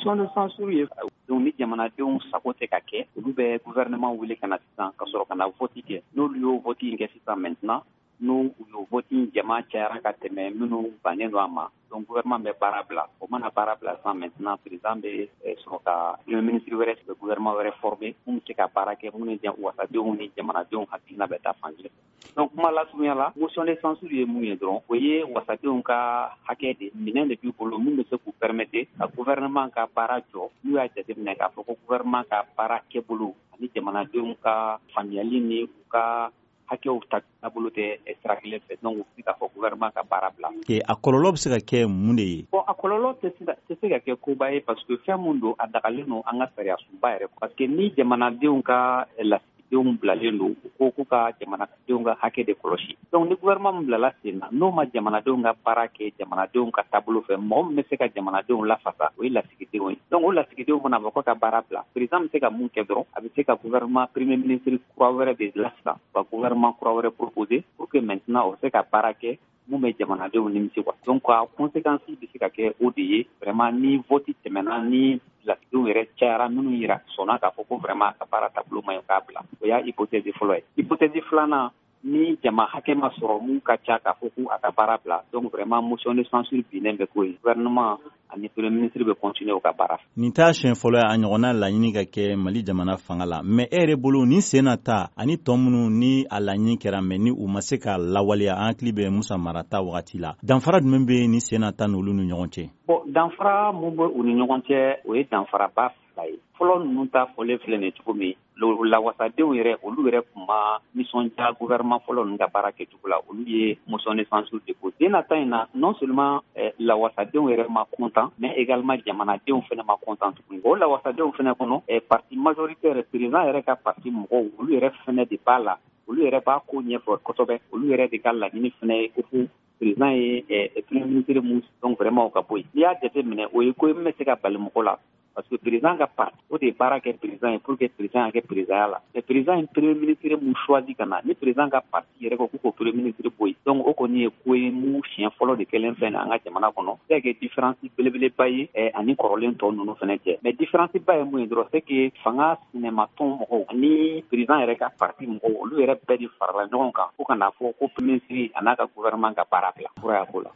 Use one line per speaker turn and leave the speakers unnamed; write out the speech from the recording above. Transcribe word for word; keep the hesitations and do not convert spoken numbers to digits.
motion de censure ye donc ni jamanadenw sago tɛ ka kɛ olu bɛ gouvernement wele ka na sisan ka sɔrɔ ka na vote kɛ n'olu y'o vote in kɛ sisan maintenant n'u y'o vote in jama cayara ka tɛmɛ minnu bannen don a ma donc gouvernement bɛ baara bila o mana baara bila sisan maintenant président bɛ sɔrɔ ka premier ministre wɛrɛ sigi gouvernement wɛrɛ former mun bɛ se ka baara kɛ mun ni wasadenw ni jamanadenw hakilina bɛ taa fan kelen donc kuma lasurunya la motion de censure ye mun ye dɔrɔn o ye wasadenw ka hakɛ de minɛn de b'u bolo mun bɛ se k'u permettre ka gouvernement ka baara jɔ n'u y'a jateminɛ k'a fɔ ko gouvernement ka baara kɛbolo ani jamanadenw ka faamuyali ni u ka hakɛw ta taabolo tɛ sira kelen fɛ donc u bɛ k'a fɔ gouvernement ka baara bila.
A kɔlɔlɔ bɛ se ka kɛ mun de ye?
Bon a kɔlɔlɔ tɛ se ka kɛ koba ye parce que fɛn mun don a dagalen don an ka sariya sunba yɛrɛ parce que ni jamanadenw ka lasigidenw bilalen don u ko k'u ka jamanadenw ka hakɛ de kɔlɔsi donc ni gouvernement min bilala sen na n'o ma jamanadenw ka baara kɛ jamanadenw ka taabolo fɛ mɔgɔ min bɛ se ka jamanadenw lafasa o ye lasigidenw ye donc o lasigidenw mana bɔ ko ka baara bila président bɛ se ka mun kɛ dɔrɔn a bɛ se ka gouvernement premier ministre kura wɛrɛ de lasisan ka gouvernement kura wɛrɛ proposer pour que maintenant o bɛ se ka baara kɛ mun bɛ jamanadenw nimisi wa donc a conséquence bɛ se ka kɛ o de ye vraiment ni vote tɛmɛna ni lasigidenw yɛrɛ cayara minnu yira sɔnna k'a fɔ ko vraiment ka baara taabolo ma ɲi k'a bila o y'a hypothèse fɔlɔ ye hypothèse filanan ni jama hakɛ ma sɔrɔ mun ka ca k'a fɔ ko a ka baara bila donc vraiment motion de censure binnen bɛ k'o ye gouvernement ani premier ministre bɛ continuer o ka baara.
Nin t'a siɲɛ fɔlɔ ye a ɲɔgɔnna laɲini ka kɛ Mali jamana fanga la mais e yɛrɛ bolo ni sen na ta ani tɔ minnu ni a laɲini kɛra mais ni u ma se ka lawaleya an hakili bɛ Musa Mara ta wagati la danfara jumɛn bɛ ni sen na ta n'olu ni ɲɔgɔn cɛ?
Bon danfara mun bɛ u ni ɲɔgɔn cɛ o ye danfaraba fila ye fɔlɔ ninnu ta fɔlen filɛ nin cogo min lawasadenw yɛrɛ olu yɛrɛ tun ma nisɔndiya gouvernement fɔlɔ ninnu ka baara kɛcogo la olu ye motion de censure déposé den nata in na non seulement eh, lawasadenw yɛrɛ ma content mais également jamanadenw fana ma content tuguni o lawasadenw fana kɔnɔ eh, parti majoritaire président yɛrɛ ka parti mɔgɔw olu yɛrɛ fana de b'a la olu yɛrɛ b'a ko ɲɛfɔ kosɛbɛ olu yɛrɛ de ka laɲini fana ye ko fo président ye eh, premier ministre mun donc vraiment o ka bɔ yen n'i y'a jateminɛ o ye ko min bɛ se ka bali mɔgɔ la parce que président ka parti o de ye baara kɛ président ye pour que président ka kɛ président la mais président ye premier ministre mun choisi ka na ni président ka parti yɛrɛ ko k'o premier ministre bɔ yen donc o kɔni ye ko ye mun siɲɛ fɔlɔ de kɛlen fɛn na an ka jamana kɔnɔ se ka kɛ différence belebeleba ye eh, ani kɔrɔlen tɔ ninnu fana cɛ mais différence ba ye mun ye dɔrɔn c'est que fanga sinɛmatɔn mɔgɔw ani président yɛrɛ ka parti mɔgɔw olu yɛrɛ bɛɛ de farala ɲɔgɔn kan fo ka n'a fɔ ko premier ministre a n'a ka gouvernement ka baara bila fura y'a ko la